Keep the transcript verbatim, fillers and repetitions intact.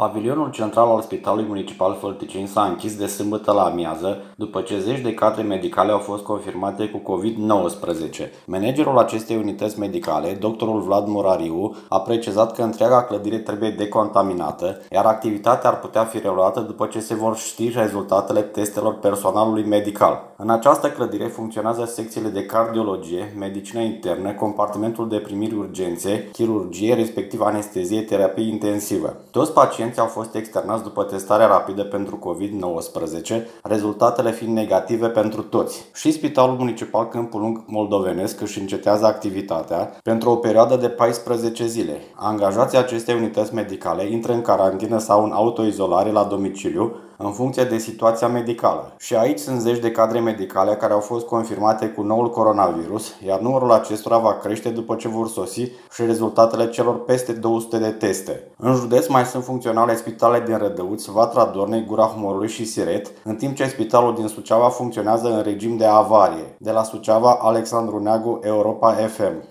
Pavilionul central al Spitalului Municipal Fălticeni s-a închis de sâmbătă la amiază, după ce zeci de cadre medicale au fost confirmate cu covid nouăsprezece. Managerul acestei unități medicale, doctorul Vlad Murariu, a precizat că întreaga clădire trebuie decontaminată, iar activitatea ar putea fi reluată după ce se vor ști rezultatele testelor personalului medical. În această clădire funcționează secțiile de cardiologie, medicină internă, compartimentul de primiri urgențe, chirurgie, respectiv anestezie, terapie intensivă. Toți pacienții au fost externați după testarea rapidă pentru covid nouăsprezece, rezultatele fiind negative pentru toți. Și Spitalul Municipal Câmpul Lung Moldovenesc își încetează activitatea pentru o perioadă de paisprezece zile. Angajații acestei unități medicale intră în carantină sau în autoizolare la domiciliu, în funcție de situația medicală. Și aici sunt zeci de cadre medicale care au fost confirmate cu noul coronavirus, iar numărul acestora va crește după ce vor sosi și rezultatele celor peste două sute de teste. În județ mai sunt funcționale spitale din Rădăuți, Vatra Dornei, Gura Humorului și Siret, în timp ce spitalul din Suceava funcționează în regim de avarie. De la Suceava, Alexandru Neagu, Europa F M.